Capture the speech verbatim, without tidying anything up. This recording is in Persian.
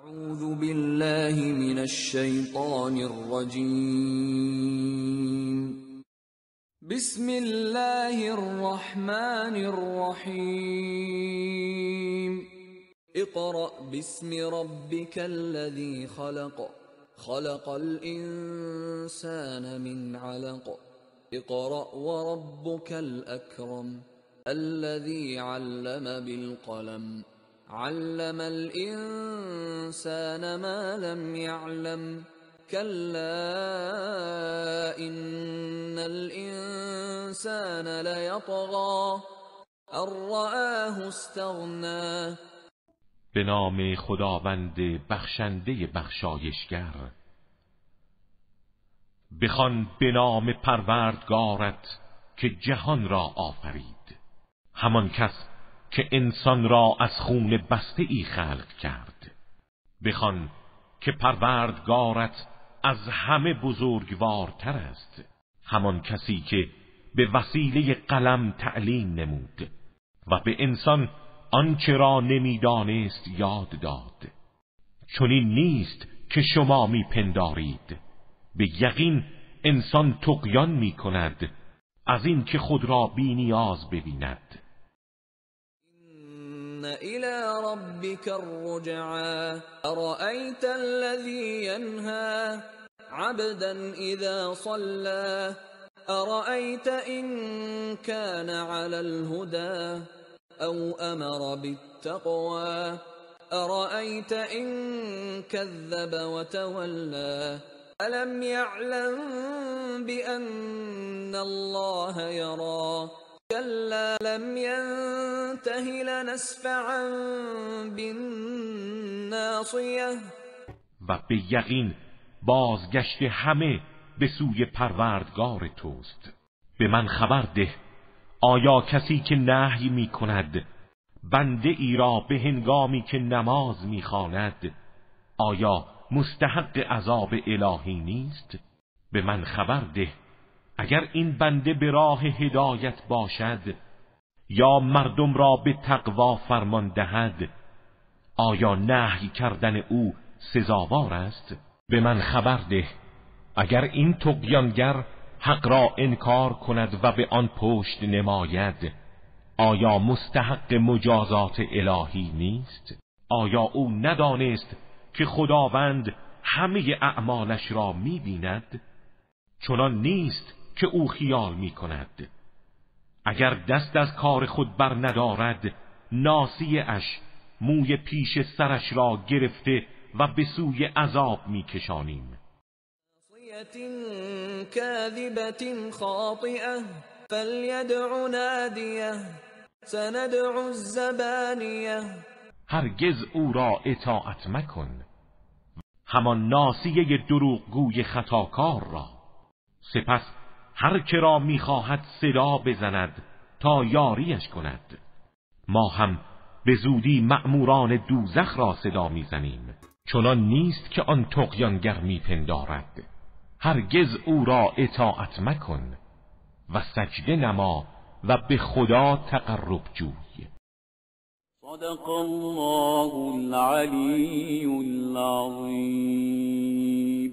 اعوذ بالله من الشیطان الرجیم. بسم الله الرحمن الرحیم. اقرأ باسم ربك الذي خلق خلق الإنسان من علق اقرأ وربك الأكرم الذي علم بالقلم علم الإنسان ما لم يعلم كلا إن الإنسان ليطغى أن رآه استغنى. به نام خداوند بخشنده بخشایشگر. بخوان به نام پروردگارت که جهان را آفرید، همان کس که انسان را از خون بسته ای خلق کرد. بخوان که پروردگارت از همه بزرگوارتر است، همان کسی که به وسیله قلم تعلیم نمود و به انسان آنچه را نمیدانست یاد داد. چنین نیست که شما میپندارید، به یقین انسان طغیان میکند از این که خود را بی نیاز ببیند. إن إلى ربك الرجعى أرأيت الذي ينهى عبدا إذا صلى أرأيت إن كان على الهدى أو أمر بالتقوى أرأيت إن كذب وتولى ألم يعلم بأن الله يرى كلا لم ينته لنسفعا بالناصية. و به یقین بازگشت همه به سوی پروردگار توست. به من خبر ده، آیا کسی که نهی می کند بنده ای را به هنگامی که نماز می خواند آیا مستحق عذاب الهی نیست؟ به من خبر ده، اگر این بنده به راه هدایت باشد یا مردم را به تقوا فرمان دهد آیا نهی کردن او سزاوار است؟ به من خبر ده، اگر این طغیانگر حق را انکار کند و به آن پشت نماید آیا مستحق مجازات الهی نیست؟ آیا او ندانست که خداوند همه اعمالش را می بیند؟ چنان نیست که او خیال می کند. اگر دست از کار خود بر ندارد ناصیه اش موی پیش سرش را گرفته و به سوی عذاب می کشانیم. كاذبة خاطئة فليدع ناديه سندع الزبانية. هرگز او را اطاعت مکن، همان ناصیه دروغگوی خطاکار را. سپس هر که را میخواهد صدا بزند تا یاریش کند. ما هم به زودی مأموران دوزخ را صدا میزنیم. چنان نیست که آن طغیانگر میپندارد. هرگز او را اطاعت مکن و سجده نما و به خدا تقرب جوی. صدق الله العلی العظیم.